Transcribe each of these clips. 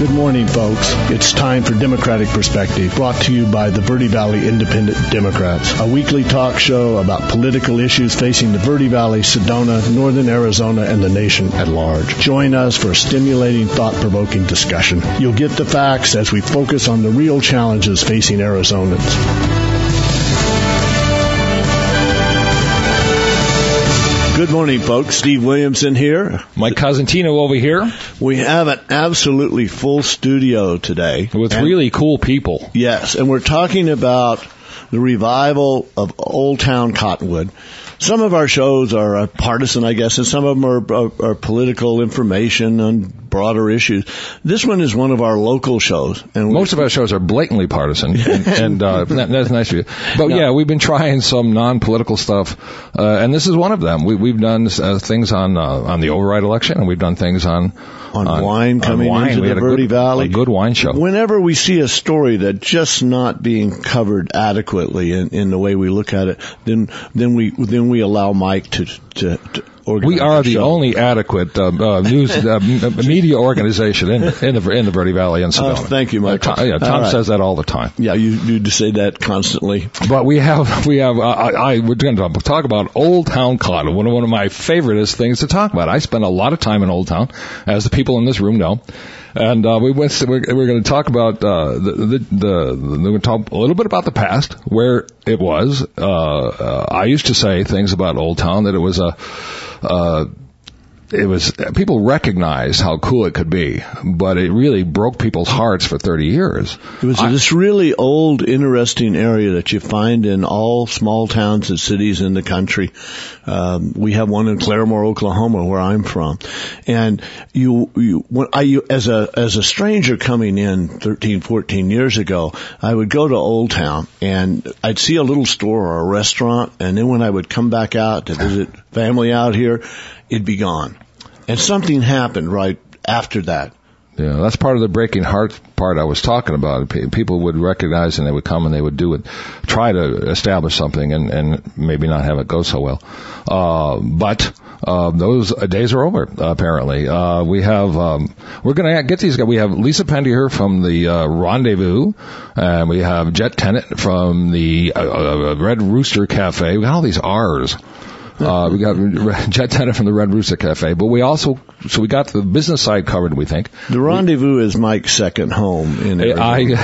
Good morning, folks. It's time for Democratic Perspective, brought to you by the Verde Valley Independent Democrats, a weekly talk show about political issues facing the Verde Valley, Sedona, Northern Arizona, and the nation at large. Join us for a stimulating, thought-provoking discussion. You'll get the facts as we focus on the real challenges facing Arizonans. Good morning, folks. Steve Williamson here. Mike Cosentino over here. We have an absolutely full studio today. With really cool people. Yes, and we're talking about the revival of Old Town Cottonwood. Some of our shows are partisan, I guess, and some of them are political information on broader issues. This one is one of our local shows. And most of our shows are blatantly partisan, and that's nice of you. But yeah, we've been trying some non-political stuff, and this is one of them. We've done things on the override election, and we've done things on wine coming into the Verde Valley. A good wine show. Whenever we see a story that's just not being covered adequately in the way we look at it, then we allow Mike to organize. We are the only adequate news media organization in the Verde Valley in Sedona. Thank you, Mike. Tom says that all the time. Yeah, you need to say that constantly. But we're going to talk about Old Town Cottonwood, one of my favorite things to talk about. I spend a lot of time in Old Town, as the people in this room know. And we're going to talk about we're going to talk a little bit about the past, where it was. I used to say things about Old Town that it was people recognized how cool it could be, but it really broke people's hearts for 30 years. It was this really old, interesting area that you find in all small towns and cities in the country. We have one in Claremore, Oklahoma, where I'm from. And as a stranger coming in 13, 14 years ago, I would go to Old Town and I'd see a little store or a restaurant, and then when I would come back out to visit family out here, it'd be gone. And something happened right after that. Yeah, that's part of the breaking heart part I was talking about. People would recognize and they would come and they would do it, try to establish something and maybe not have it go so well. But those days are over, apparently. We're going to get these guys. We have Lisa Pendier from the Rendezvous, and we have Jet Tennant from the Red Rooster Cafe. We got all these R's. We got Jet Tennant from the Red Rooster Cafe, but we got the business side covered, we think. The Rendezvous is Mike's second home in Arizona.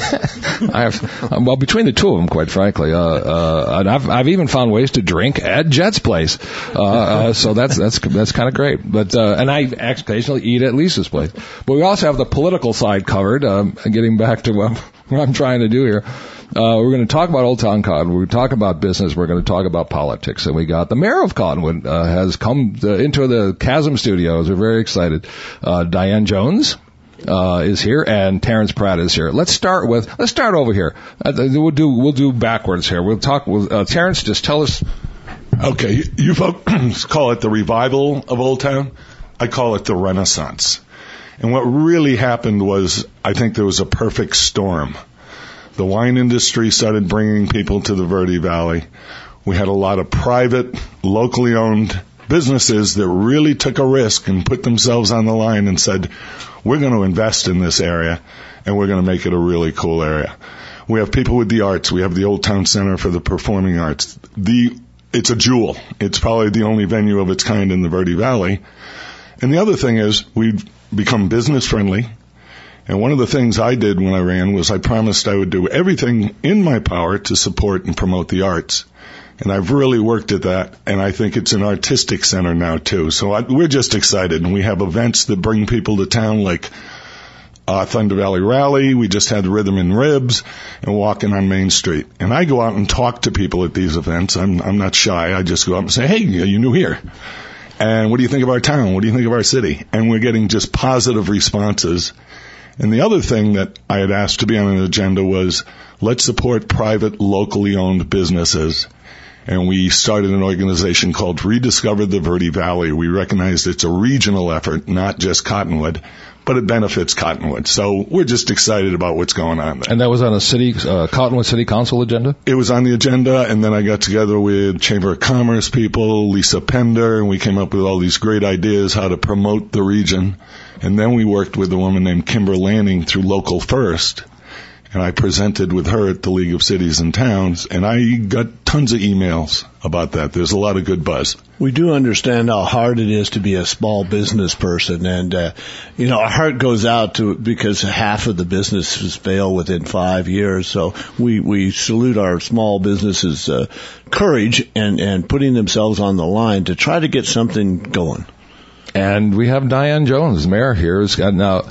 Well, between the two of them, quite frankly, and I've even found ways to drink at Jet's place, so that's kind of great. But and I occasionally eat at Lisa's place. But we also have the political side covered. Getting back to what I'm trying to do here. We're going to talk about Old Town Cottonwood. We're talk about business. We're going to talk about politics. And we got the mayor of Cottonwood has come into the Chasm Studios. We're very excited. Diane Jones is here, and Terrence Pratt is here. Let's start over here. We'll do backwards here. We'll talk with Terrence. Just tell us. Okay, you folks call it the revival of Old Town. I call it the Renaissance. And what really happened was, I think there was a perfect storm. The wine industry started bringing people to the Verde Valley. We had a lot of private, locally owned businesses that really took a risk and put themselves on the line and said, we're going to invest in this area and we're going to make it a really cool area. We have people with the arts. We have the Old Town Center for the Performing Arts. It's a jewel. It's probably the only venue of its kind in the Verde Valley. And the other thing is we've become business friendly. And one of the things I did when I ran was I promised I would do everything in my power to support and promote the arts. And I've really worked at that, and I think it's an artistic center now, too. So we're just excited, and we have events that bring people to town like Thunder Valley Rally. We just had Rhythm and Ribs and Walking on Main Street. And I go out and talk to people at these events. I'm not shy. I just go out and say, hey, are you new here? And what do you think of our town? What do you think of our city? And we're getting just positive responses. And the other thing that I had asked to be on an agenda was, let's support private, locally owned businesses. And we started an organization called Rediscover the Verde Valley. We recognized it's a regional effort, not just Cottonwood, but it benefits Cottonwood. So we're just excited about what's going on there. And that was on a Cottonwood City Council agenda? It was on the agenda, and then I got together with Chamber of Commerce people, Lisa Pender, and we came up with all these great ideas how to promote the region. And then we worked with a woman named Kimber Lanning through Local First, and I presented with her at the League of Cities and Towns, and I got tons of emails about that. There's a lot of good buzz. We do understand how hard it is to be a small business person, and our heart goes out to because half of the businesses fail within 5 years. So we salute our small businesses' courage and putting themselves on the line to try to get something going. And we have Diane Jones, mayor here. Now,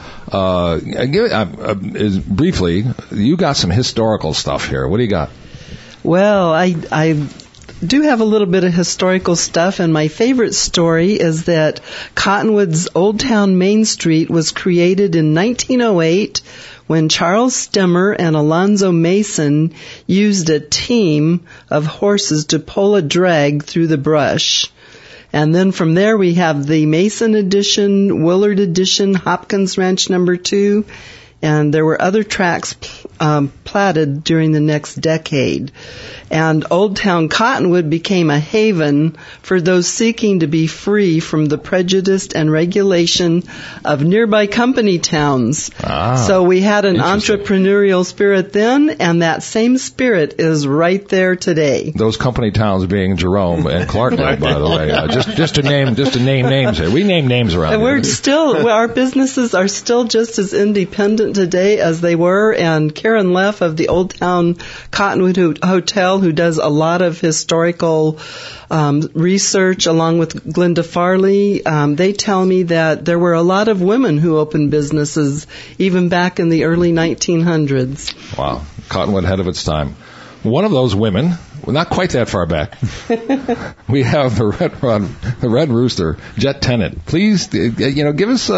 briefly, you got some historical stuff here. What do you got? Well, I do have a little bit of historical stuff, and my favorite story is that Cottonwood's Old Town Main Street was created in 1908 when Charles Stemmer and Alonzo Mason used a team of horses to pull a drag through the brush. And then from there we have the Mason Edition, Willard Edition, Hopkins Ranch No. 2, and there were other tracks platted during the next decade. And Old Town Cottonwood became a haven for those seeking to be free from the prejudice and regulation of nearby company towns. So we had an entrepreneurial spirit then, and that same spirit is right there today. Those company towns being Jerome and Clarkdale, by the way. Just to name names here. We name names around and here. We're still, our businesses are still just as independent today as they were, and Karen Leff of the Old Town Cottonwood Hotel, who does a lot of historical research along with Glenda Farley, they tell me that there were a lot of women who opened businesses even back in the early 1900s. Wow. Cottonwood ahead of its time. One of those women, well, not quite that far back, we have the Red Rooster, Jet Tennant. Please, give us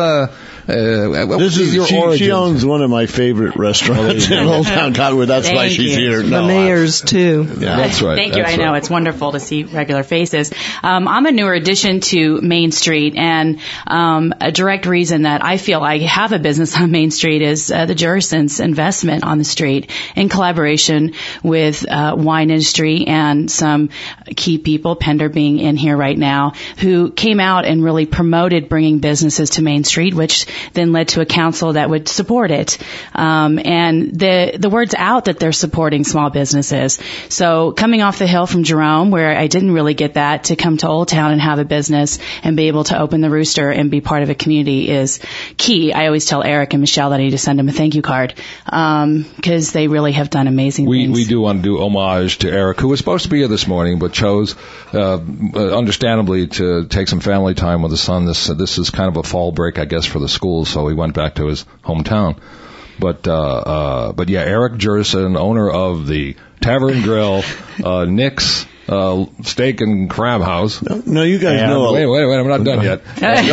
She owns one of my favorite restaurants in Old Town Cottonwood. That's why she's here. The mayor's too. Yeah. That's right. Thank you. I know it's wonderful to see regular faces. I'm a newer addition to Main Street, and a direct reason that I feel I have a business on Main Street is the Jurison's investment on the street in collaboration with wine industry and some key people, Pender being in here right now, who came out and really promoted bringing businesses to Main Street, which then led to a council that would support it. And the word's out that they're supporting small businesses. So coming off the hill from Jerome, where I didn't really get that, to come to Old Town and have a business and be able to open the Rooster and be part of a community is key. I always tell Eric and Michelle that I need to send them a thank you card, because they really have done amazing things. We do want to do homage to Eric, who was supposed to be here this morning, but chose, understandably, to take some family time with his son. This is kind of a fall break, I guess, for the schools, so he went back to his hometown. But yeah, Eric Jurison, owner of the Tavern Grill, Nick's Steak and Crab House. No, you guys know. Wait, I'm not done yet. And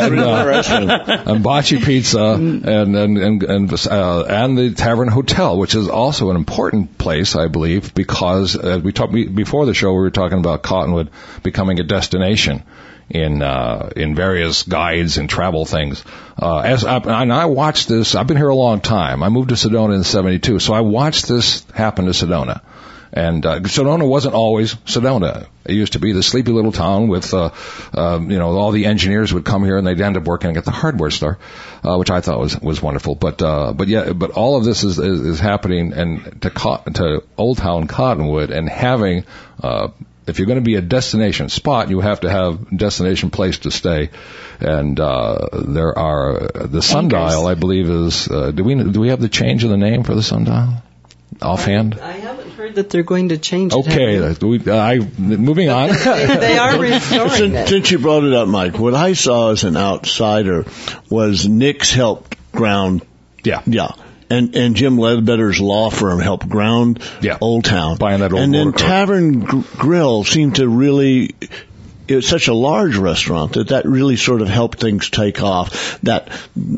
Bocce Pizza and the Tavern Hotel, which is also an important place, I believe, because we talked before the show. We were talking about Cottonwood becoming a destination in various guides and travel things. And I watched this. I've been here a long time. I moved to Sedona in '72, so I watched this happen to Sedona. And Sedona wasn't always Sedona. It used to be the sleepy little town with, all the engineers would come here and they'd end up working at the hardware store, which I thought was wonderful. But all of this is happening and to Old Town Cottonwood, and having, if you're going to be a destination spot, you have to have a destination place to stay. And there are the Sundial, I believe, is. Do we have the change of the name for the Sundial offhand? I haven't heard that they're going to change it. Okay, moving on. They are restoring it. Since you brought it up, Mike, what I saw as an outsider was Nick's helped ground. Yeah. And Jim Ledbetter's law firm helped ground Old Town. Buying that old and then motor car. Tavern Grill seemed to really, it was such a large restaurant that really sort of helped things take off. That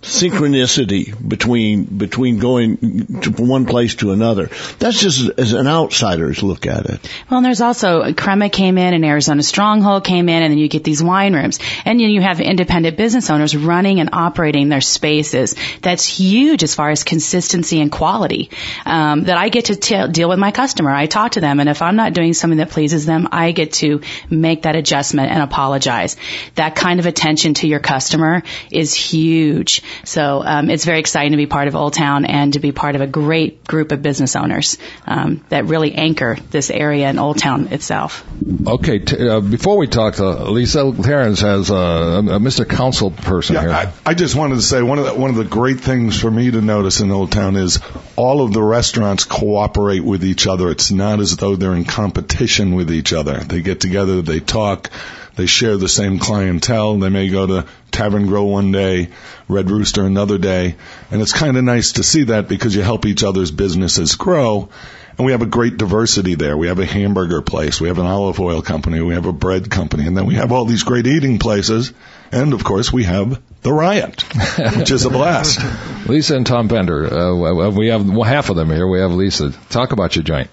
synchronicity between going from one place to another. That's just as an outsider's look at it. Well, and there's also Crema came in and Arizona Stronghold came in, and then you get these wine rooms, and you have independent business owners running and operating their spaces. That's huge as far as consistency and quality. That I get to deal with my customer. I talk to them, and if I'm not doing something that pleases them, I get to make that adjustment and apologize. That kind of attention to your customer is huge. So it's very exciting to be part of Old Town and to be part of a great group of business owners that really anchor this area in Old Town itself. Okay, before we talk to Lisa, Terrence has a Mr. Council person here. I just wanted to say one of the great things for me to notice in Old Town is all of the restaurants cooperate with each other. It's not as though they're in competition with each other. They get together, they talk. They share the same clientele. They may go to Tavern Grill one day, Red Rooster another day. And it's kind of nice to see that because you help each other's businesses grow. And we have a great diversity there. We have a hamburger place. We have an olive oil company. We have a bread company. And then we have all these great eating places. And, of course, we have the Riot, which is a blast. Lisa and Tom Pender. We have half of them here. We have Lisa. Talk about your joint.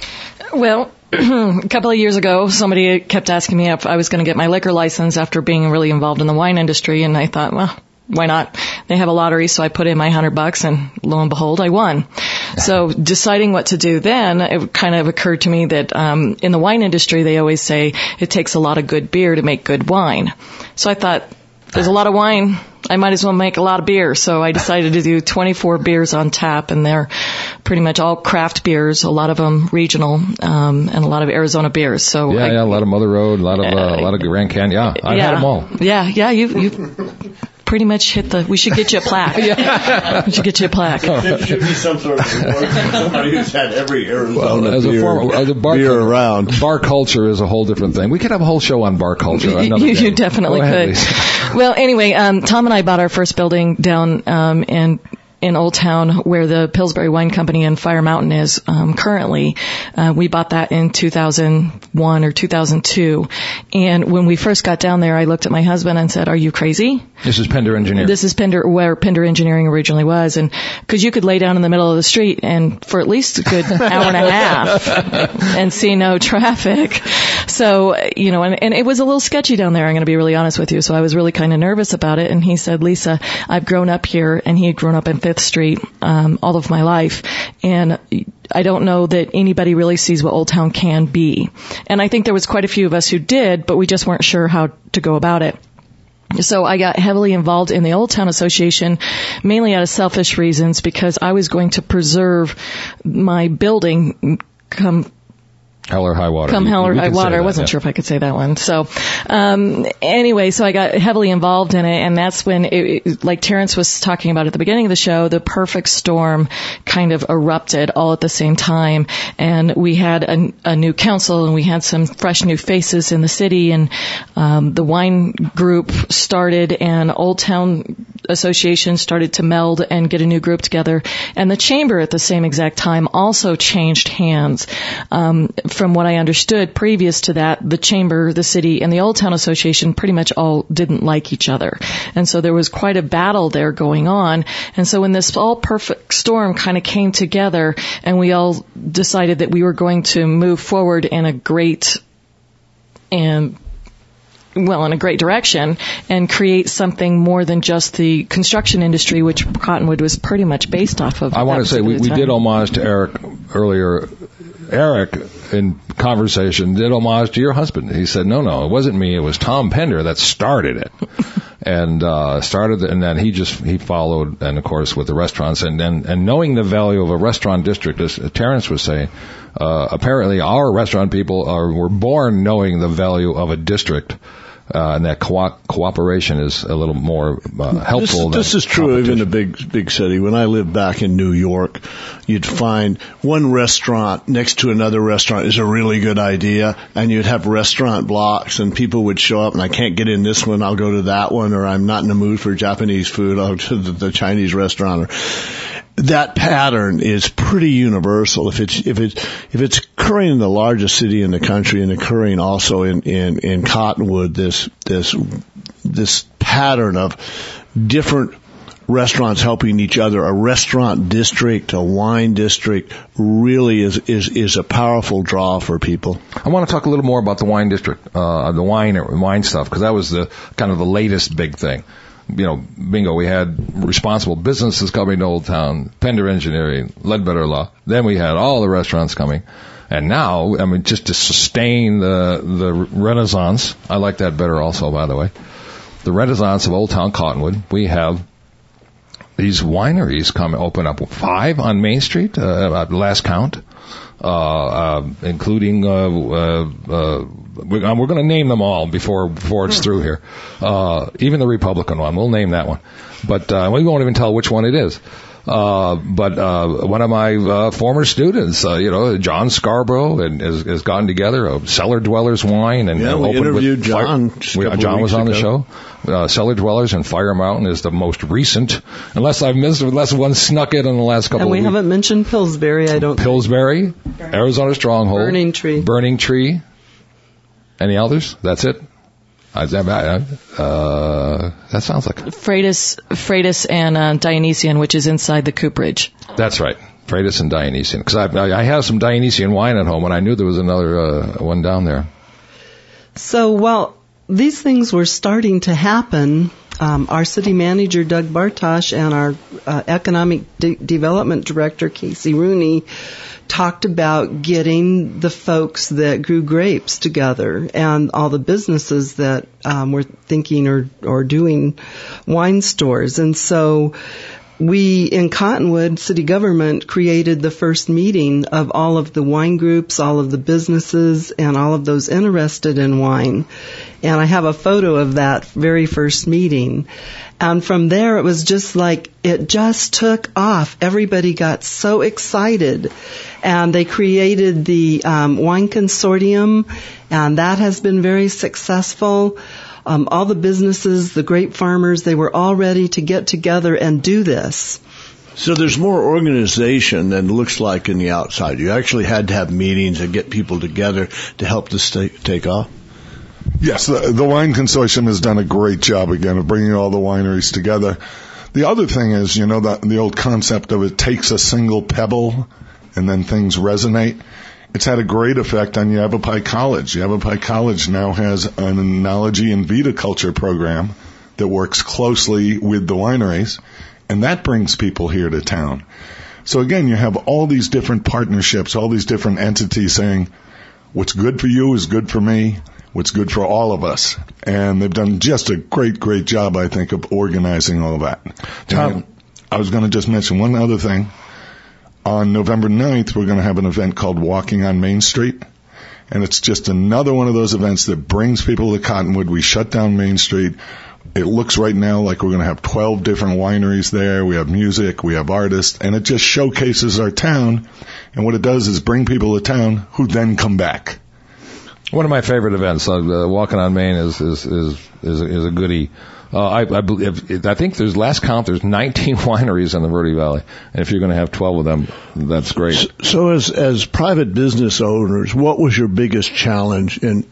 Well, a couple of years ago, somebody kept asking me if I was going to get my liquor license after being really involved in the wine industry, and I thought, well, why not? They have a lottery, so I put in my $100, and lo and behold, I won. So deciding what to do then, it kind of occurred to me that in the wine industry, they always say it takes a lot of good beer to make good wine. So I thought, there's a lot of wine, I might as well make a lot of beer. So I decided to do 24 beers on tap, and they're pretty much all craft beers, a lot of them regional, and a lot of Arizona beers. So a lot of Mother Road, a lot of Grand Canyon. Yeah, I've had them all. Yeah, you pretty much hit we should get you a plaque. We should get you a plaque. There should be some sort of reward for somebody who's had every Arizona as a beer around. Bar culture is a whole different thing. We could have a whole show on bar culture. You definitely could. Well, anyway, Tom and I bought our first building down in Old Town where the Pillsbury Wine Company and Fire Mountain is currently. We bought that in 2001 or 2002. And when we first got down there, I looked at my husband and said, "Are you crazy?" This is Pender Engineering. This is where Pender Engineering originally was. And because you could lay down in the middle of the street and for at least a good hour and a half and see no traffic. So, and it was a little sketchy down there, I'm going to be really honest with you. So I was really kind of nervous about it. And he said, "Lisa, I've grown up here," and he had grown up in 5th Street all of my life. And I don't know that anybody really sees what Old Town can be. And I think there was quite a few of us who did, but we just weren't sure how to go about it. So I got heavily involved in the Old Town Association, mainly out of selfish reasons, because I was going to preserve my building come hell or high water. Come hell or high water. I wasn't sure if I could say that one. So, anyway, so I got heavily involved in it, and that's when like Terrence was talking about at the beginning of the show, the perfect storm kind of erupted all at the same time. And we had a new council, and we had some fresh new faces in the city, and the wine group started, and Old Town Association started to meld and get a new group together. And the chamber at the same exact time also changed hands. From what I understood previous to that, the chamber, the city, and the Old Town Association pretty much all didn't like each other. And so there was quite a battle there going on. And so when this all perfect storm kind of came together, and we all decided that we were going to move forward in a great direction and create something more than just the construction industry, which Cottonwood was pretty much based off of. I want to say we did homage to Eric earlier. Eric, in conversation, did homage to your husband. He said, no, it wasn't me. It was Tom Pender that started it. And then he followed, and of course with the restaurants, and knowing the value of a restaurant district, as Terrence was saying, apparently our restaurant people were born knowing the value of a district. And that cooperation is a little more helpful. This is true even in a big city. When I lived back in New York, you'd find one restaurant next to another restaurant is a really good idea, and you'd have restaurant blocks, and people would show up, and I can't get in this one, I'll go to that one, or I'm not in the mood for Japanese food, I'll go to the Chinese restaurant. That pattern is pretty universal. If it's occurring in the largest city in the country and occurring also in Cottonwood, this pattern of different restaurants helping each other. A restaurant district, a wine district, really is a powerful draw for people. I want to talk a little more about the wine district, the wine stuff, because that was the kind of the latest big thing. You know, bingo, we had responsible businesses coming to Old Town, Pender Engineering, Ledbetter Law. Then we had all the restaurants coming. And now, I mean, just to sustain the renaissance, I like that better also, by the way, the renaissance of Old Town Cottonwood, we have these wineries open up 5 on Main Street, at last count, including, we're going to name them all before it's through here. Even the Republican one, we'll name that one. But, we won't even tell which one it is. But one of my former students, John Scarborough, and has gotten together a Cellar Dwellers wine, and we opened interviewed with John. John was on the show. Cellar Dwellers and Fire Mountain is the most recent, unless one snuck it in the last couple. And we of weeks. haven't mentioned Pillsbury. I don't. Pillsbury, Arizona Stronghold, Burning Tree. Any others? That's it. That sounds like Freitas and Dionysian, which is inside the cooperage. That's right, Freitas and Dionysian. Because I have some Dionysian wine at home, and I knew there was another one down there. So while these things were starting to happen, our city manager Doug Bartosh and our economic development director Casey Rooney talked about getting the folks that grew grapes together and all the businesses that were thinking or doing wine stores. And so we in Cottonwood city government created the first meeting of all of the wine groups, all of the businesses, and all of those interested in wine. And I have a photo of that very first meeting. And from there, it was just like, it just took off. Everybody got so excited. And they created the wine consortium, and that has been very successful. All the businesses, the grape farmers, they were all ready to get together and do this. So there's more organization than it looks like in the outside. You actually had to have meetings and get people together to help this take off? Yes, the Wine Consortium has done a great job, again, of bringing all the wineries together. The other thing is, the old concept of it takes a single pebble and then things resonate. It's had a great effect on Yavapai College. Yavapai College now has an enology and viticulture program that works closely with the wineries, and that brings people here to town. So again, you have all these different partnerships, all these different entities saying, what's good for you is good for me, what's good for all of us. And they've done just a great, great job, I think, of organizing all of that. Tom, I was going to just mention one other thing. On November 9th, we're going to have an event called Walking on Main Street. And it's just another one of those events that brings people to Cottonwood. We shut down Main Street. It looks right now like we're going to have 12 different wineries there. We have music, we have artists, and it just showcases our town. And what it does is bring people to town who then come back. One of my favorite events, Walking on Main, is a goodie. I think there's last count. There's 19 wineries in the Verde Valley, and if you're going to have 12 of them, that's great. So, as private business owners, what was your biggest challenge in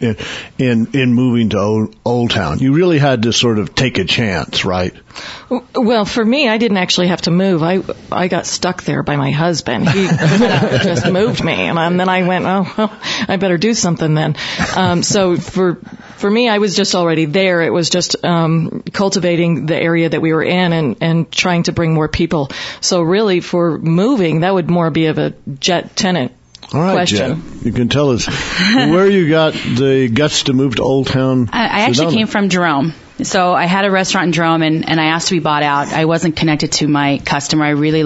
moving to Old Town? You really had to sort of take a chance, right? Well, for me, I didn't actually have to move. I got stuck there by my husband. He just moved me, and then I went, oh, well, I better do something then. So for me, I was just already there. It was just cultivating the area that we were in and trying to bring more people. So really, for moving, that would more be of a Jet tenant. All right, question. Jet, you can tell us where you got the guts to move to Old Town. I actually came from Jerome. So I had a restaurant in Jerome, and I asked to be bought out. I wasn't connected to my customer. I really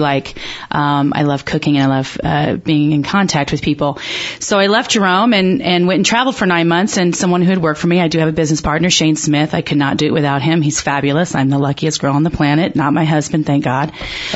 I love cooking, and I love being in contact with people. So I left Jerome and went and traveled for 9 months, and someone who had worked for me, I do have a business partner, Shane Smith. I could not do it without him. He's fabulous. I'm the luckiest girl on the planet, not my husband, thank God.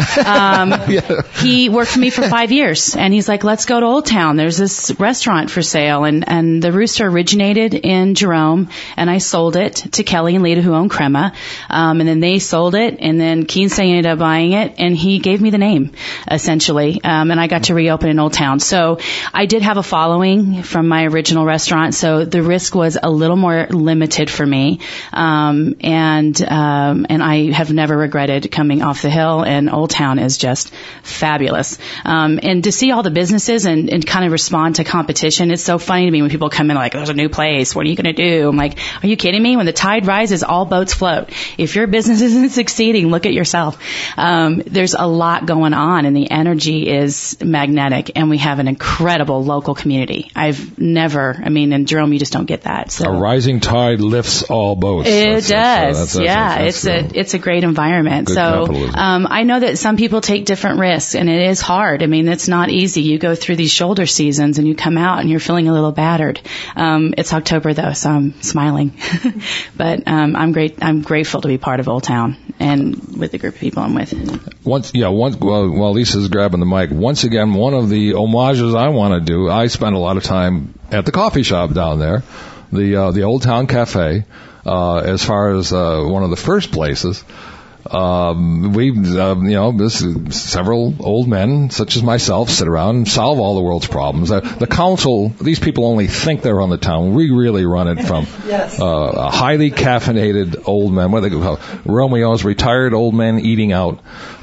He worked for me for 5 years, and he's like, let's go to Old Town. There's this restaurant for sale, and the Rooster originated in Jerome, and I sold it to Kelly and Lita, who owned Crema, and then they sold it, and then Kinsey ended up buying it, and he gave me the name, essentially, and I got to reopen in Old Town. So I did have a following from my original restaurant, so the risk was a little more limited for me, and I have never regretted coming off the hill, and Old Town is just fabulous. And to see all the businesses and kind of respond to competition, it's so funny to me when people come in like, there's a new place, what are you going to do? I'm like, are you kidding me? When the tide rises, all boats float. If your business isn't succeeding, look at yourself. There's a lot going on, and the energy is magnetic, and we have an incredible local community. In Jerome, you just don't get that. So a rising tide lifts all boats. It does. It's a great environment. Good capitalism. I know that some people take different risks, and it is hard. I mean, it's not easy. You go through these shoulder seasons, and you come out, and you're feeling a little battered. It's October though, so I'm smiling. But I'm grateful to be part of Old Town and with the group of people I'm with. While Lisa's grabbing the mic, once again, one of the homages I want to do, I spent a lot of time at the coffee shop down there, the Old Town Cafe, as far as one of the first places. Several old men, such as myself, sit around and solve all the world's problems. The council, these people only think they're on the town. We really run it from highly caffeinated old men. What do they call Romeos, retired old men eating out.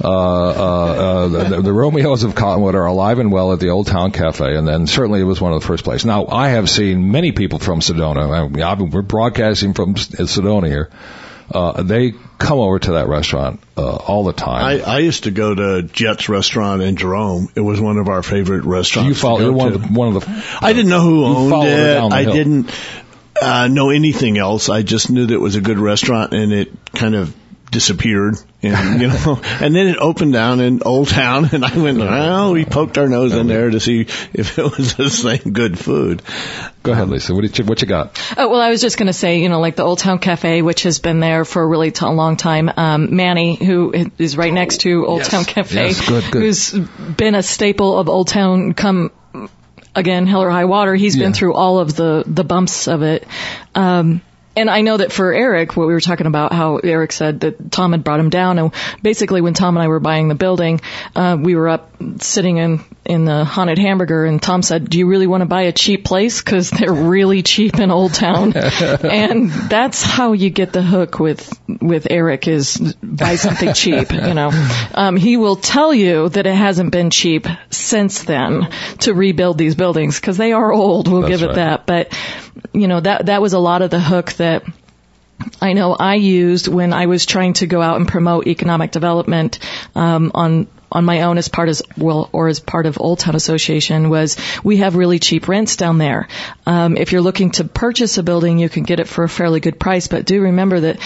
The Romeos of Cottonwood are alive and well at the Old Town Cafe, and then certainly it was one of the first places. Now, I have seen many people from Sedona. We're broadcasting from Sedona here. They come over to that restaurant all the time. I used to go to Jet's restaurant in Jerome. It was one of our favorite restaurants. You're one of the. I didn't know who owned it. I didn't know anything else. I just knew that it was a good restaurant, and it kind of disappeared, and and then it opened down in Old Town, and I went, we poked our nose in there to see if it was the same good food. Go ahead, Lisa. What you got? Oh, well, I was just going to say, like the Old Town Cafe, which has been there for a really long time. Manny, who is right next to Old Town Cafe, who's been a staple of Old Town come, again, hell or high water. He's been through all of the bumps of it. And I know that for Eric, what we were talking about, how Eric said that Tom had brought him down. And basically when Tom and I were buying the building, we were up sitting in the Haunted Hamburger, and Tom said, do you really want to buy a cheap place? Because they're really cheap in Old Town. And that's how you get the hook with Eric, is buy something cheap, He will tell you that it hasn't been cheap since then to rebuild these buildings, because they are old. We'll give it that. But that was a lot of the hook that I know I used when I was trying to go out and promote economic development on my own as part of Old Town Association. Was we have really cheap rents down there. If you're looking to purchase a building, you can get it for a fairly good price, but do remember that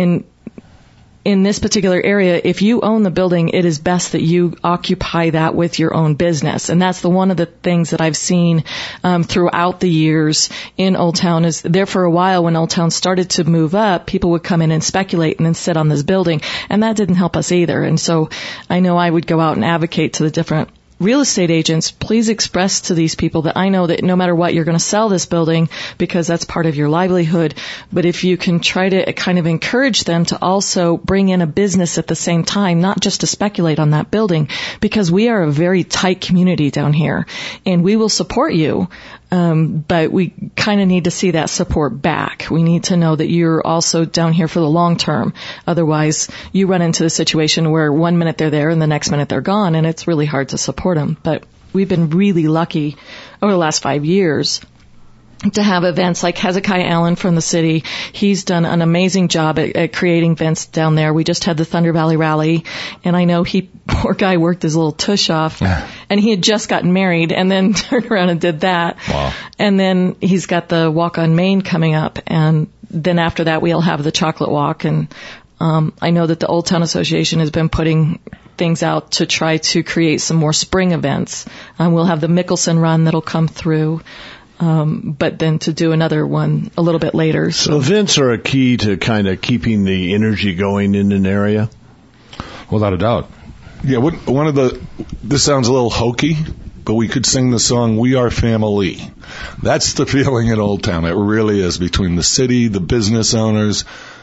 in this particular area, if you own the building, it is best that you occupy that with your own business. And that's one of the things that I've seen throughout the years in Old Town. Is there for a while when Old Town started to move up, people would come in and speculate and then sit on this building, and that didn't help us either. And so I know I would go out and advocate to the different real estate agents, please express to these people that I know that no matter what, you're going to sell this building because that's part of your livelihood. But if you can try to kind of encourage them to also bring in a business at the same time, not just to speculate on that building, because we are a very tight community down here and we will support you. But we kind of need to see that support back. We need to know that you're also down here for the long term. Otherwise, you run into the situation where 1 minute they're there and the next minute they're gone, and it's really hard to support them. But we've been really lucky over the last 5 years to have events like Hezekiah Allen from the city. He's done an amazing job at creating events down there. We just had the Thunder Valley Rally, and I know poor guy worked his little tush off, and he had just gotten married and then turned around and did that. Wow. And then he's got the Walk on Main coming up, and then after that we'll have the Chocolate Walk. And I know that the Old Town Association has been putting things out to try to create some more spring events. We'll have the Mickelson Run that'll come through. But then to do another one a little bit later. So events are a key to kind of keeping the energy going in an area? Without a doubt. Yeah, this sounds a little hokey, but we could sing the song, We Are Family. That's the feeling in Old Town. It really is, between the city, the business owners,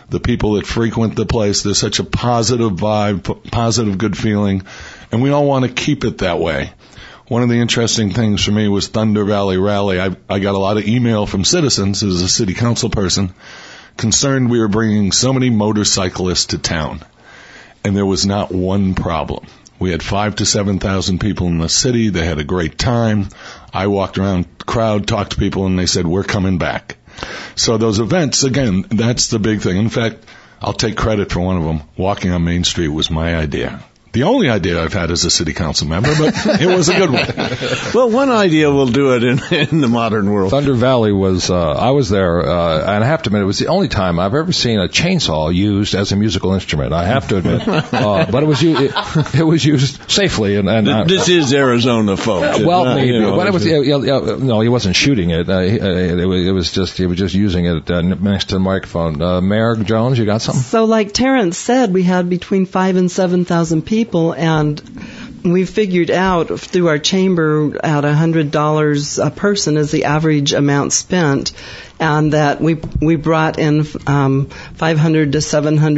the people that frequent the place. There's such a positive vibe, positive, good feeling, and we all want to keep it that way. One of the interesting things for me was Thunder Valley Rally. I got a lot of email from citizens as a city council person concerned we were bringing so many motorcyclists to town, and there was not one problem. We had 5,000 to 7,000 people in the city. They had a great time. I walked around the crowd, talked to people, and they said, we're coming back. So those events, again, that's the big thing. In fact, I'll take credit for one of them. Walking on Main Street was my idea. The only idea I've had as a city council member, but it was a good one. Well, one idea will do it in the modern world. Thunder Valley was, I was there, and I have to admit, it was the only time I've ever seen a chainsaw used as a musical instrument. I have to admit. But it was used safely. And this is Arizona, folks. Well, maybe. But it was, no, he wasn't shooting it. It was just using it next to the microphone. Mayor Jones, you got something? So like Terrence said, we had between 5,000 and 7,000 people, and we figured out through our chamber at $100 a person is the average amount spent, and that we brought in $500,000 to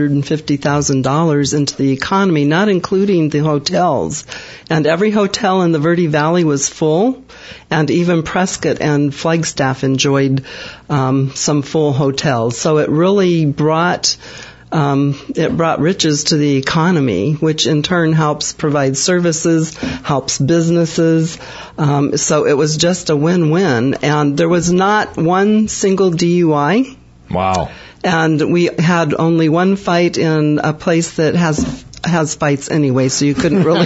$750,000 into the economy, not including the hotels. And every hotel in the Verde Valley was full, and even Prescott and Flagstaff enjoyed some full hotels. So it really brought riches to the economy, which in turn helps provide services, helps businesses. So it was just a win-win. And there was not one single DUI. Wow. And we had only one fight in a place that has fights anyway, so you couldn't really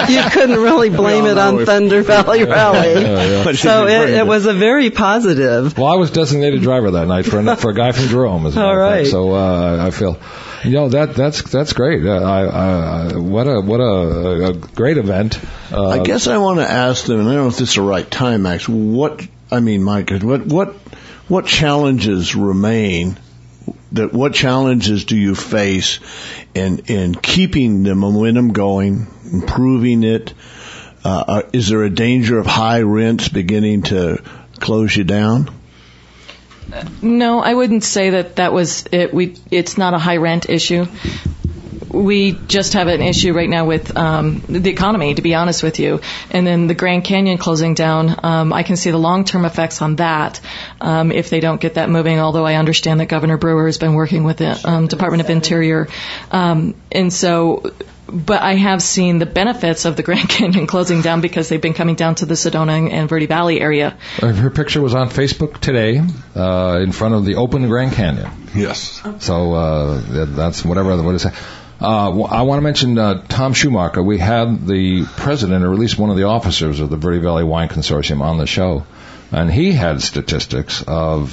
blame it on Thunder Valley Rally. So it was a very positive. Well, I was designated driver that night for a guy from Jerome. All right. So I feel, that's great. What a great event. I guess I want to ask them, and I don't know if this is the right time, Mike, what challenges remain? What challenges do you face in keeping the momentum going, improving it? Is there a danger of high rents beginning to close you down? No, I wouldn't say that was it. It's not a high rent issue. We just have an issue right now with the economy, to be honest with you. And then the Grand Canyon closing down, I can see the long-term effects on that if they don't get that moving, although I understand that Governor Brewer has been working with the Department of Interior. But I have seen the benefits of the Grand Canyon closing down because they've been coming down to the Sedona and Verde Valley area. Her picture was on Facebook today in front of the open Grand Canyon. Yes. So that's what is that? I want to mention Tom Schumacher. We had the president, or at least one of the officers of the Verde Valley Wine Consortium, on the show, and he had statistics of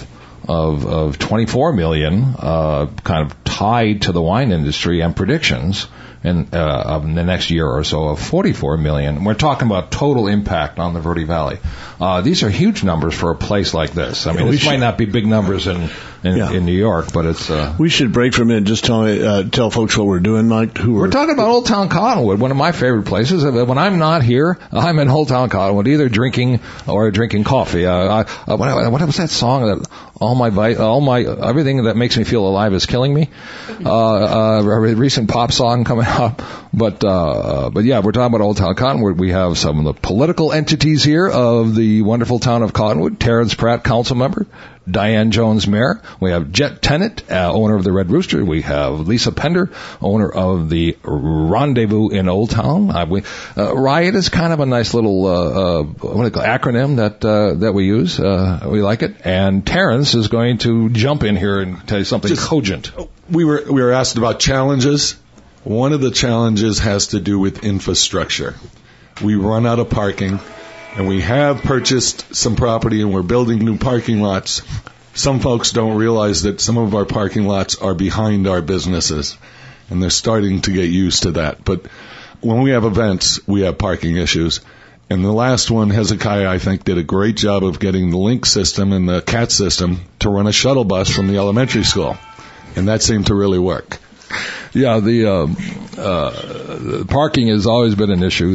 24 million kind of tied to the wine industry, and predictions in the next year or so of 44 million. We're talking about total impact on the Verde Valley. These are huge numbers for a place like this. I mean, this might not be big numbers in New York, but it's... We should break for a minute and just tell folks what we're doing, Mike. We're talking about Old Town Cottonwood, one of my favorite places. When I'm not here, I'm in Old Town Cottonwood, either drinking coffee. What was that song that everything that makes me feel alive is killing me? A recent pop song coming up. But yeah, we're talking about Old Town Cottonwood. We have some of the political entities here of the wonderful town of Cottonwood. Terrence Pratt, council member. Diane Jones, mayor. We have Jet Tennant, owner of the Red Rooster. We have Lisa Pender, owner of the Rendezvous in Old Town. Riot is kind of a nice little acronym that we use. We like it. And Terrence is going to jump in here and tell you something cogent. We were asked about challenges. One of the challenges has to do with infrastructure. We run out of parking. And we have purchased some property and we're building new parking lots. Some folks don't realize that some of our parking lots are behind our businesses, and they're starting to get used to that. But when we have events, we have parking issues. And the last one, Hezekiah, I think, did a great job of getting the Link system and the CAT system to run a shuttle bus from the elementary school. And that seemed to really work. Yeah, parking has always been an issue.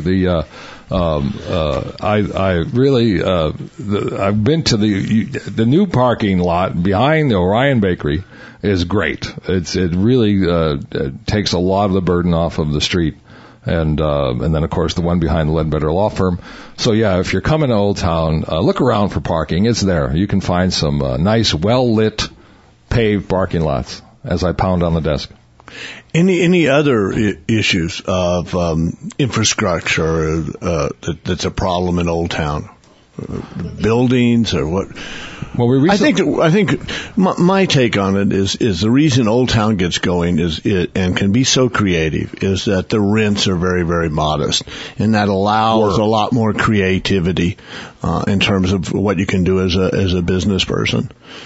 I've been to the new parking lot behind the Orion Bakery is great. It really takes a lot of the burden off of the street. And then of course the one behind the Ledbetter Law Firm. So yeah, if you're coming to Old Town, look around for parking. It's there. You can find some nice, well-lit, paved parking lots as I pound on the desk. Any other issues of infrastructure that's a problem in Old Town? Buildings or what? Well, I think my take on it is the reason Old Town gets going and can be so creative is that the rents are very, very modest, and that allows a lot more creativity in terms of what you can do as a business person.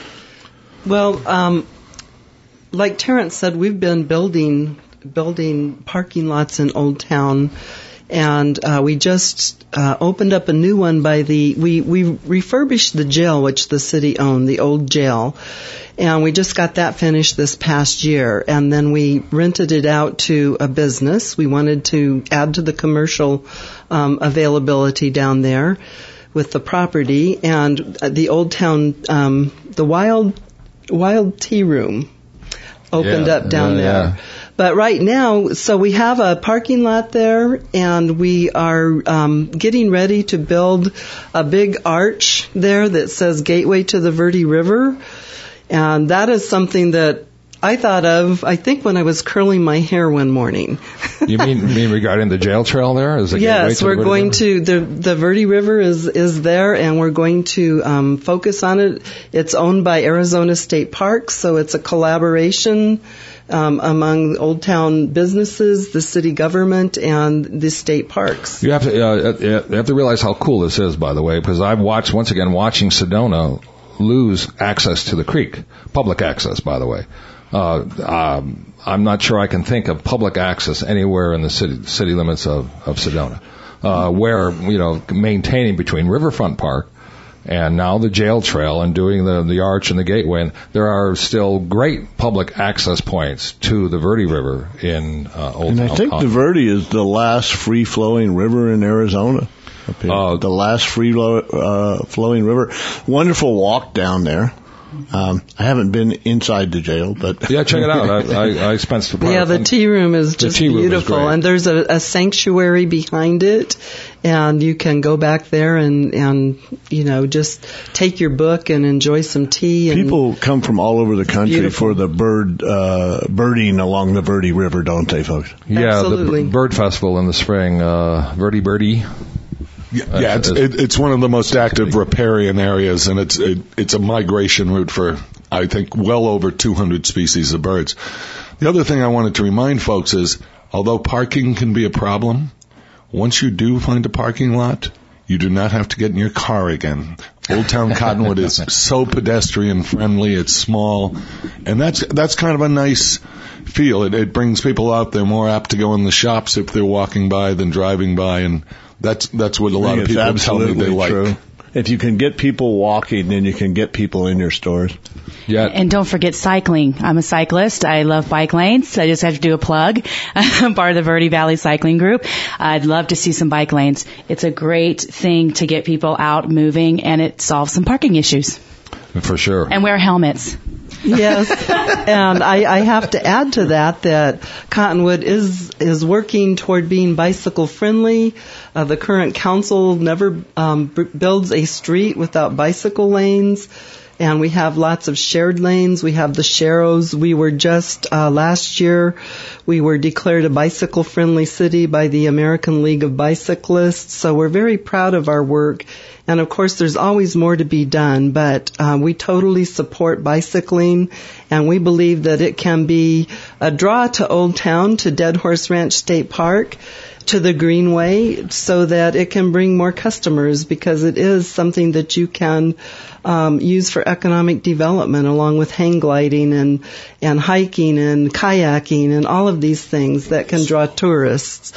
Well, like Terrence said, we've been building parking lots in Old Town. And we just opened up a new one we refurbished the jail, which the city owned, the old jail, and we just got that finished this past year. And then we rented it out to a business. We wanted to add to the commercial availability down there with the property, and the Old Town, the Wild Tea Room opened up down there. Yeah. But right now, so we have a parking lot there, and we are getting ready to build a big arch there that says Gateway to the Verde River. And that is something that I thought of, I think, when I was curling my hair one morning. You mean regarding the jail trail there? Yes, we're going to, the Verde River is there, and we're going to focus on it. It's owned by Arizona State Parks, so it's a collaboration among Old Town businesses, the city government, and the state parks. You have to realize how cool this is, by the way, because I've watching Sedona lose access to the creek, public access, by the way. I'm not sure I can think of public access anywhere in the city limits of Sedona, where, maintaining between Riverfront Park and now the jail trail and doing the arch and the gateway. And there are still great public access points to the Verde River in Old Town. And I think the Verde is the last free-flowing river in Arizona. The last free-flowing river. Wonderful walk down there. I haven't been inside the jail, but yeah, check it out. I spent some time. Yeah, the tea room is just beautiful, and there's a sanctuary behind it, and you can go back there and just take your book and enjoy some tea. And people come from all over the country for the birding along the Verde River, don't they, folks? Yeah, absolutely. The bird festival in the spring, Verde Birdie. Yeah, it's one of the most active riparian areas, and it's a migration route for, I think, well over 200 species of birds. The other thing I wanted to remind folks is, although parking can be a problem, once you do find a parking lot, you do not have to get in your car again. Old Town Cottonwood is so pedestrian friendly, it's small, and that's kind of a nice feel. It brings people out. They're more apt to go in the shops if they're walking by than driving by, and that's what a lot of people tell me they like. True. If you can get people walking, then you can get people in your stores. Yeah. And don't forget cycling. I'm a cyclist. I love bike lanes. I just have to do a plug. I'm part of the Verde Valley Cycling Group. I'd love to see some bike lanes. It's a great thing to get people out moving, and it solves some parking issues. For sure. And wear helmets. Yes, and I have to add to that Cottonwood is working toward being bicycle friendly. The current council never builds a street without bicycle lanes, and we have lots of shared lanes. We have the Sharrows. We were just last year we were declared a bicycle friendly city by the American League of Bicyclists. So we're very proud of our work. And of course, there's always more to be done, but we totally support bicycling, and we believe that it can be a draw to Old Town, to Dead Horse Ranch State Park, to the Greenway, so that it can bring more customers, because it is something that you can use for economic development, along with hang gliding and hiking and kayaking and all of these things that can draw tourists.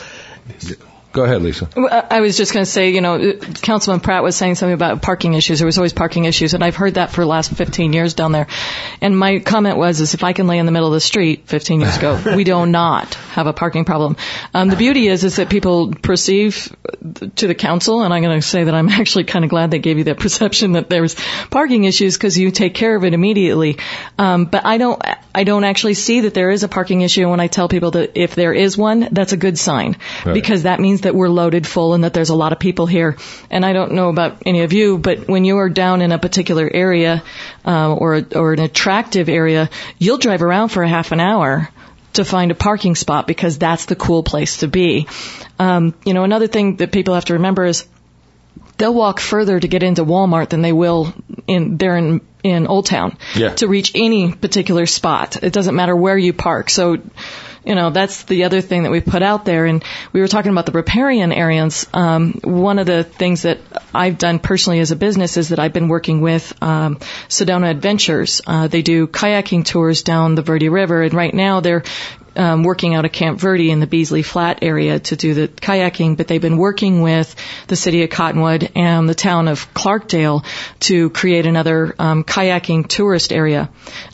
Go ahead, Lisa. I was just going to say, Councilman Pratt was saying something about parking issues. There was always parking issues, and I've heard that for the last 15 years down there. And my comment was, if I can lay in the middle of the street 15 years ago, we do not. have a parking problem. The beauty is that people perceive to the council, and I'm going to say that I'm actually kind of glad they gave you that perception that there's parking issues because you take care of it immediately. But I don't actually see that there is a parking issue when I tell people that if there is one, that's a good sign, because that means that we're loaded full and that there's a lot of people here. And I don't know about any of you, but when you are down in a particular area or an attractive area, you'll drive around for a half an hour to find a parking spot because that's the cool place to be. Another thing that people have to remember is they'll walk further to get into Walmart than they will in Old Town to reach any particular spot. It doesn't matter where you park. So, that's the other thing that we put out there. And we were talking about the riparian areas. One of the things that I've done personally as a business is that I've been working with Sedona Adventures. They do kayaking tours down the Verde River, and right now they're working out of Camp Verde in the Beasley Flat area to do the kayaking, but they've been working with the city of Cottonwood and the town of Clarkdale to create another kayaking tourist area.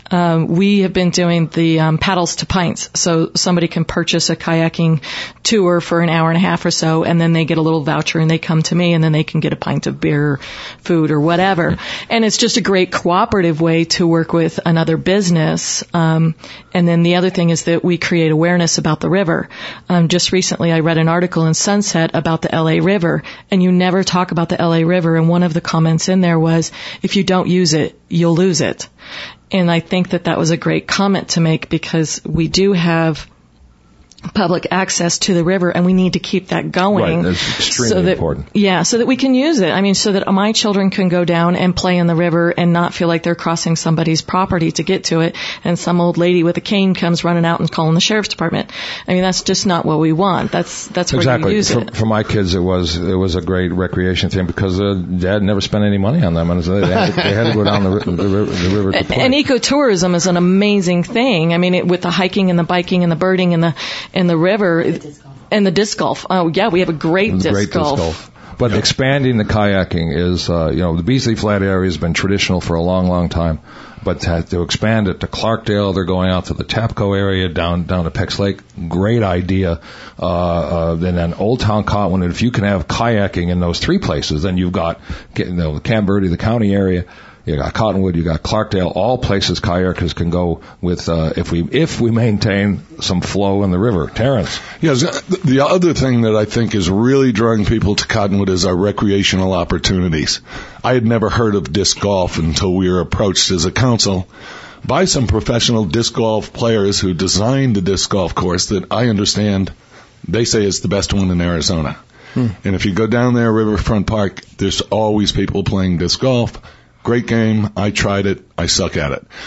We have been doing the paddles to pints, so somebody can purchase a kayaking tour for an hour and a half or so, and then they get a little voucher and they come to me, and then they can get a pint of beer, food, or whatever. And it's just a great cooperative way to work with another business. And then the other thing is that we create awareness about the river. Just recently I read an article in Sunset about the LA River, and you never talk about the LA River, and one of the comments in there was, if you don't use it, you'll lose it. And I think that was a great comment to make, because we do have public access to the river, and we need to keep that going. Right, that's extremely important. Yeah, so that we can use it. I mean, so that my children can go down and play in the river and not feel like they're crossing somebody's property to get to it, and some old lady with a cane comes running out and calling the sheriff's department. I mean, that's just not what we want. That's where you use it. For my kids, it was a great recreation thing, because Dad never spent any money on them, and they had to go down the river to play. And ecotourism is an amazing thing. I mean, with the hiking and the biking and the birding and the river and the disc golf. Oh yeah, we have a great disc golf. But expanding the kayaking is, the Beasley Flat area has been traditional for a long, long time. But to expand it to Clarkdale, they're going out to the Tapco area, down to Peck's Lake. Great idea. And then Old Town Cottonwood, if you can have kayaking in those three places, then you've got Camp Verde, the county area. You got Cottonwood, you got Clarkdale, all places kayakers can go with, if we maintain some flow in the river. Terrence. Yes, the other thing that I think is really drawing people to Cottonwood is our recreational opportunities. I had never heard of disc golf until we were approached as a council by some professional disc golf players who designed the disc golf course that I understand they say is the best one in Arizona. And if you go down there, Riverfront Park, there's always people playing disc golf. Great game. I tried it. I suck at it.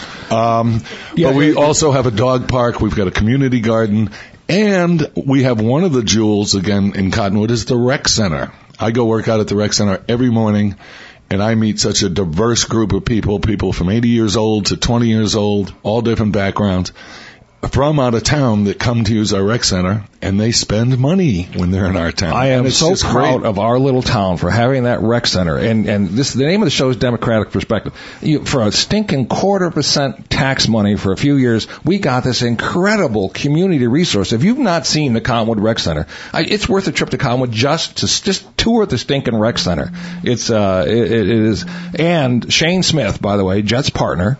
But we also have a dog park. We've got a community garden. And we have one of the jewels, again, in Cottonwood is the rec center. I go work out at the rec center every morning, and I meet such a diverse group of people from 80 years old to 20 years old, all different backgrounds, from out of town that come to use our rec center, and they spend money when they're in our town. I am so proud of our little town for having that rec center. And the name of the show is Democratic Perspective. For a stinking 0.25% tax money for a few years, we got this incredible community resource. If you've not seen the Cottonwood Rec Center, it's worth a trip to Cottonwood just to tour the stinking rec center. It is. And Shane Smith, by the way, Jet's partner,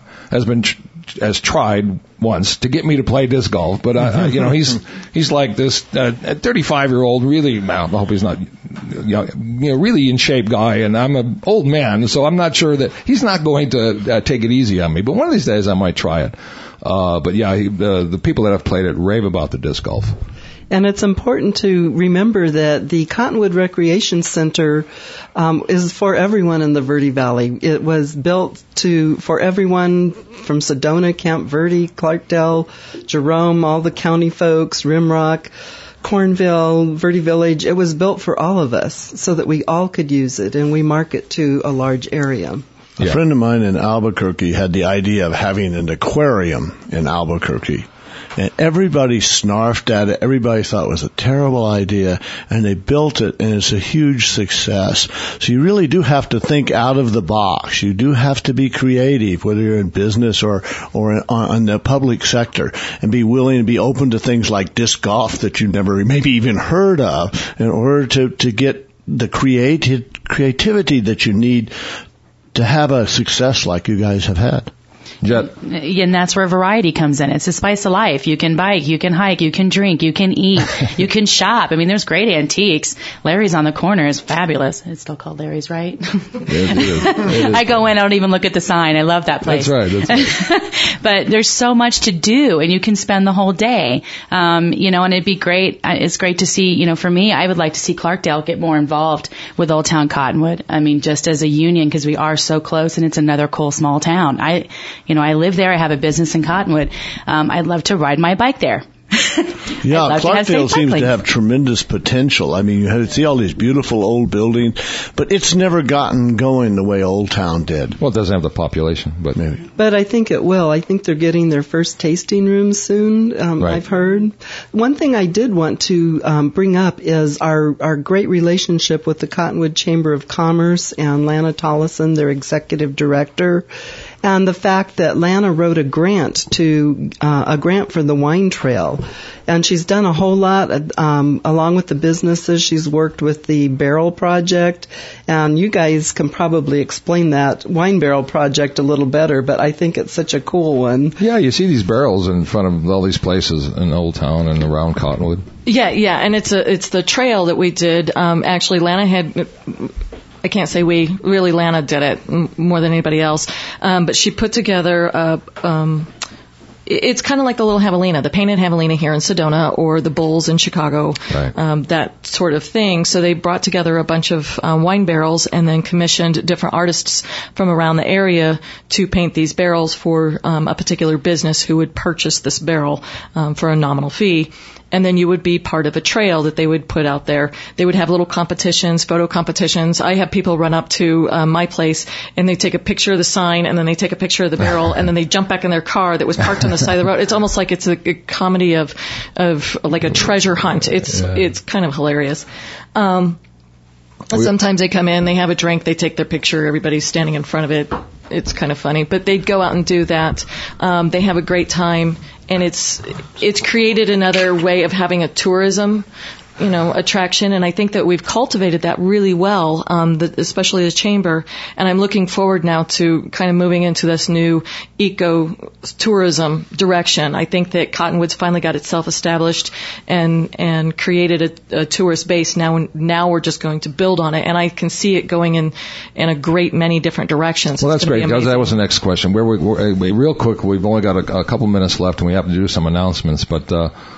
has tried once to get me to play disc golf, but he's like this 35-year-old, really, I hope he's not, really in shape guy, and I'm an old man, so I'm not sure that he's not going to take it easy on me. But one of these days I might try it. But yeah, the people that have played it rave about the disc golf. And it's important to remember that the Cottonwood Recreation Center is for everyone in the Verde Valley. It was built for everyone from Sedona, Camp Verde, Clarkdale, Jerome, all the county folks, Rimrock, Cornville, Verde Village. It was built for all of us so that we all could use it, and we market to a large area. A friend of mine in Albuquerque had the idea of having an aquarium in Albuquerque. and everybody snarfed at it. Everybody thought it was a terrible idea, and they built it, and it's a huge success. So you really do have to think out of the box. You do have to be creative, whether you're in business or on the public sector, and be willing to be open to things like disc golf that you never maybe even heard of, in order to get the creativity that you need to have a success like you guys have had. Jet. And that's where variety comes in. It's the spice of life. You can bike, you can hike, you can drink, you can eat, you can shop. I mean, there's great antiques. Larry's on the corner is fabulous. It's still called Larry's, right? It is. I go in, I don't even look at the sign. I love that place. That's right. But there's so much to do, and you can spend the whole day. And it'd be great. It's great to see, for me, I would like to see Clarkdale get more involved with Old Town Cottonwood. I mean, just as a union, because we are so close, and it's another cool small town. I live there. I have a business in Cottonwood. I'd love to ride my bike there. Yeah, Clarkdale seems to have tremendous potential. I mean, you see all these beautiful old buildings, but it's never gotten going the way Old Town did. Well, it doesn't have the population, but maybe. But I think it will. I think they're getting their first tasting room soon, Right. I've heard. One thing I did want to bring up is our great relationship with the Cottonwood Chamber of Commerce and Lana Tollison, their executive director, and the fact that Lana wrote a grant for the wine trail. And she's done a whole lot along with the businesses. She's worked with the Barrel Project, and you guys can probably explain that Wine Barrel Project a little better, but I think it's such a cool one. Yeah, you see these barrels in front of all these places in Old Town and around Cottonwood. Yeah, and it's the trail that we did. Actually, Lana had... I can't say we, really Lana did it more than anybody else. But she put together it's kind of like the Little Javelina, the Painted Javelina here in Sedona, or the Bulls in Chicago, right. That sort of thing. So they brought together a bunch of wine barrels and then commissioned different artists from around the area to paint these barrels for a particular business who would purchase this barrel for a nominal fee. And then you would be part of a trail that they would put out there. They would have little competitions, photo competitions. I have people run up to my place, and they take a picture of the sign, and then they take a picture of the barrel, and then they jump back in their car that was parked on the side of the road. It's almost like it's a comedy of like a treasure hunt. It's kind of hilarious. Sometimes they come in, they have a drink, they take their picture, everybody's standing in front of it. It's kind of funny, but they'd go out and do that. They have a great time, and it's created another way of having a tourism, attraction, and I think that we've cultivated that really well, especially the chamber. And I'm looking forward now to kind of moving into this new eco-tourism direction. I think that Cottonwood's finally got itself established and created a tourist base. Now we're just going to build on it, and I can see it going in a great many different directions. Well, that's great. That was the next question. Real quick, we've only got a couple minutes left, and we have to do some announcements. But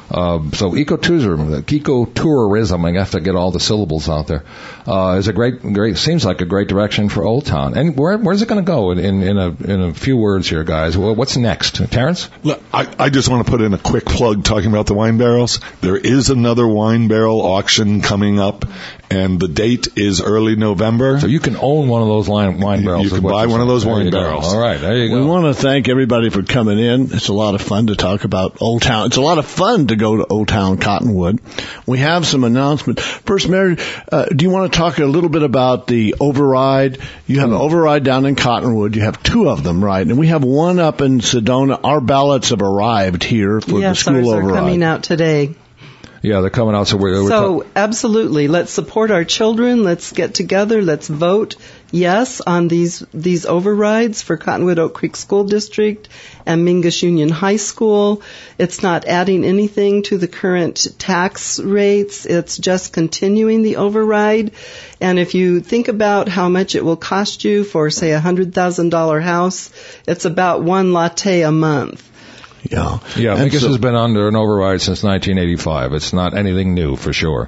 so ecotourism, I have to get all the syllables out there. Is a great seems like a great direction for Old Town. And where's it going to go in a few words here, guys? What's next, Terrence? Look, I just want to put in a quick plug talking about the wine barrels. There is another wine barrel auction coming up, and the date is early November. So you can own one of those wine barrels. You can buy one of those wine barrels. All right, there you go. We want to thank everybody for coming in. It's a lot of fun to talk about Old Town. It's a lot of fun to go to Old Town Cottonwood. We have some announcements. First, Mary, do you want to talk a little bit about the override? You have an override down in Cottonwood. You have two of them, right? And we have one up in Sedona. Our ballots have arrived here for the school ours override. Are coming out today. Yeah, they're coming out. So absolutely, let's support our children. Let's get together. Let's vote yes on these overrides for Cottonwood Oak Creek School District and Mingus Union High School. It's not adding anything to the current tax rates. It's just continuing the override. And if you think about how much it will cost you for, say, a $100,000 house, it's about one latte a month. Yeah. Mingus has been under an override since 1985. It's not anything new, for sure.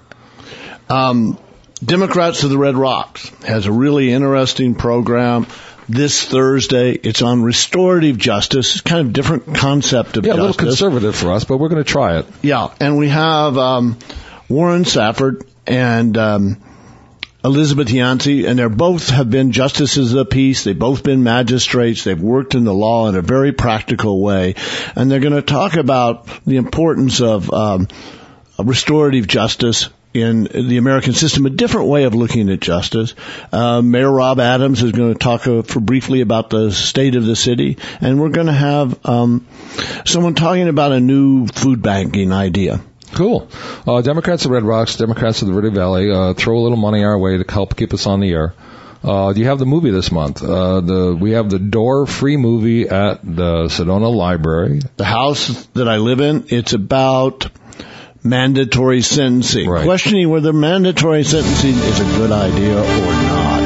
Democrats of the Red Rocks has a really interesting program this Thursday. It's on restorative justice. It's kind of a different concept of justice. Yeah, a little conservative for us, but we're going to try it. Yeah, and we have Warren Safford and Elizabeth Yancey, and they both have been justices of the peace. They've both been magistrates. They've worked in the law in a very practical way. And they're going to talk about the importance of restorative justice in the American system, a different way of looking at justice. Mayor Rob Adams is going to talk briefly about the state of the city, and we're going to have someone talking about a new food banking idea. Cool. Democrats of Red Rocks, Democrats of the Verde Valley, throw a little money our way to help keep us on the air. Do you have the movie this month? We have the Door free movie at the Sedona Library. The house that I live in, it's about mandatory sentencing. Right. Questioning whether mandatory sentencing is a good idea or not.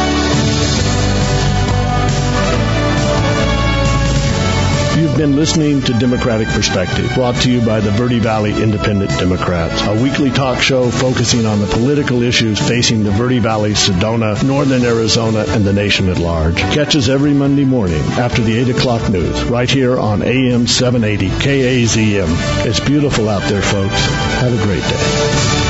You've been listening to Democratic Perspective, brought to you by the Verde Valley Independent Democrats, a weekly talk show focusing on the political issues facing the Verde Valley, Sedona, Northern Arizona, and the nation at large. Catch us every Monday morning after the 8 o'clock news, right here on AM 780 KAZM. It's beautiful out there, folks. Have a great day.